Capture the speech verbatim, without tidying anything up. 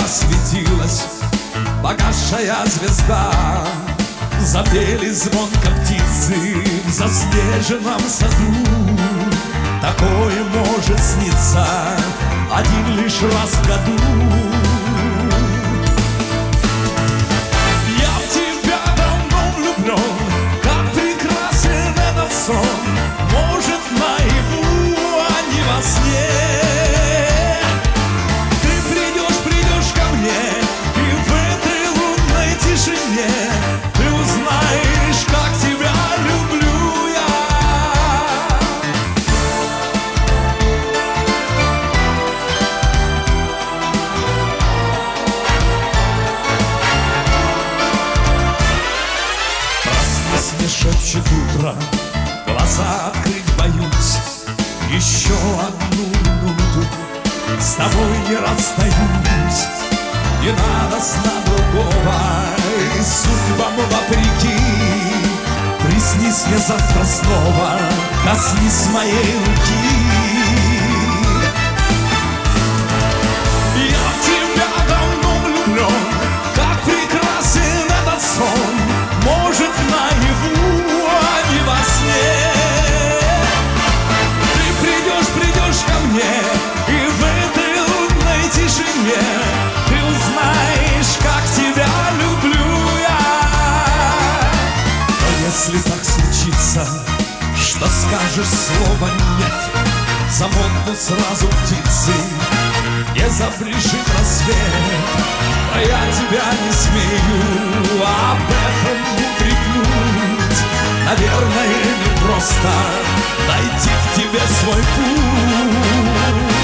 засветилась погасшая звезда. Запели звонко птицы в заснеженном саду. Такое может сниться один лишь раз в году. Я в тебя давно влюблен, как прекрасен этот сон. Может, наяву, а не во сне. Ты придешь, придешь ко мне, и в этой лунной тишине ты узнаешь, как тебя люблю я. Проснись, мне шепчет утро, глаза открыть боюсь. Еще одну минуту с тобой не расстаюсь. Не надо сна другого, и судьбам вопреки. Приснись мне завтра снова, коснись моей руки. Я в тебя давно влюблен, как прекрасен этот сон. Может, наяву, а не во сне. Ты придешь, придешь ко мне, и в этой лунной тишине ты узнаешь, как тебя люблю я. Но если так случится, что скажешь слово нет, замолкнут сразу птицы, не забрежит рассвет. А я тебя не смею об этом упрекнуть. Наверное, не просто найти к тебе свой путь.